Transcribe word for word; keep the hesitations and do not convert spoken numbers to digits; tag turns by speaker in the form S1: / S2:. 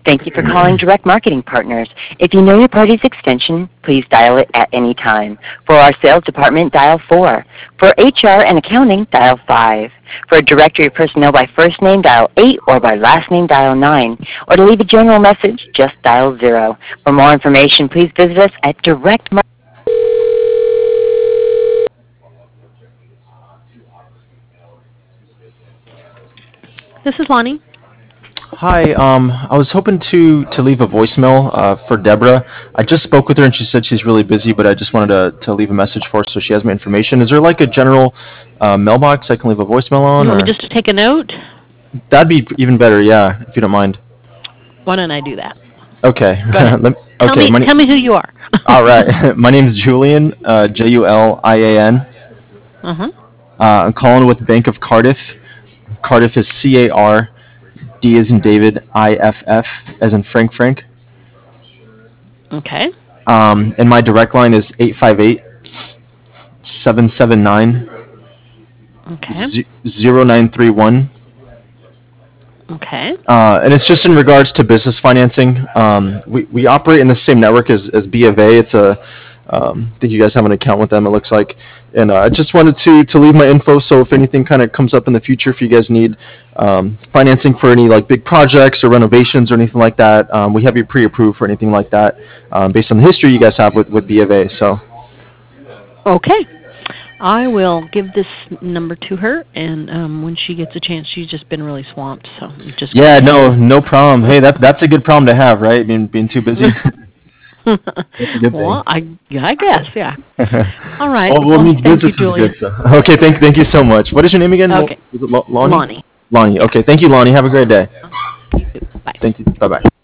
S1: Thank you for calling Direct Marketing Partners. If you know your party's extension, please dial it at any time. For our sales department, dial four. For H R and accounting, dial five. For a directory of personnel by first name, dial eight, or by last name, dial nine. Or to leave a general message, just dial zero. For more information, please visit us at Direct Marketing.
S2: This is Lonnie.
S3: Hi, um, I was hoping to, to leave a voicemail uh, for Deborah. I just spoke with her and she said she's really busy, but I just wanted to, to leave a message for her so she has my information. Is there like a general uh, mailbox I can leave a voicemail on?
S2: You want
S3: or?
S2: me just to take a note?
S3: That'd be even better, yeah, if you don't mind.
S2: Why don't I do that?
S3: Okay.
S2: Let,
S3: okay.
S2: Tell me,
S3: my,
S2: tell me who you are.
S3: all right. My name's Julian, uh, J U L I A N.
S2: Uh-huh.
S3: Uh, I'm calling with Bank of Cardiff. Cardiff is C A R D as in David, I F F as in Frank Frank.
S2: Okay.
S3: Um, and my direct line is eight five eight, seven seven nine,
S2: okay.
S3: zero nine three one.
S2: Okay.
S3: Uh, and it's just in regards to business financing. Um, we, we operate in the same network as, as B of A. It's a, um, I think you guys have an account with them, it looks like. And uh, I just wanted to, to leave my info, so if anything kind of comes up in the future, if you guys need um, financing for any like big projects or renovations or anything like that, um, we have you pre-approved for anything like that um, based on the history you guys have with, with B of A. So.
S2: Okay. I will give this number to her, and um, when she gets a chance, she's just been really swamped, so just.
S3: Yeah, no, no problem. Hey, that that's a good problem to have, right? Being being too busy.
S2: That's a good well, thing. I I guess, yeah. All right.
S3: Well, well, it means business you, is good. So. Okay, thank thank you so much. What is your name again?
S2: Okay.
S3: Was it Lonnie?
S2: Lonnie.
S3: Lonnie. Okay, thank you, Lonnie. Have a great day.
S2: You too. Bye.
S3: Thank you. Bye bye.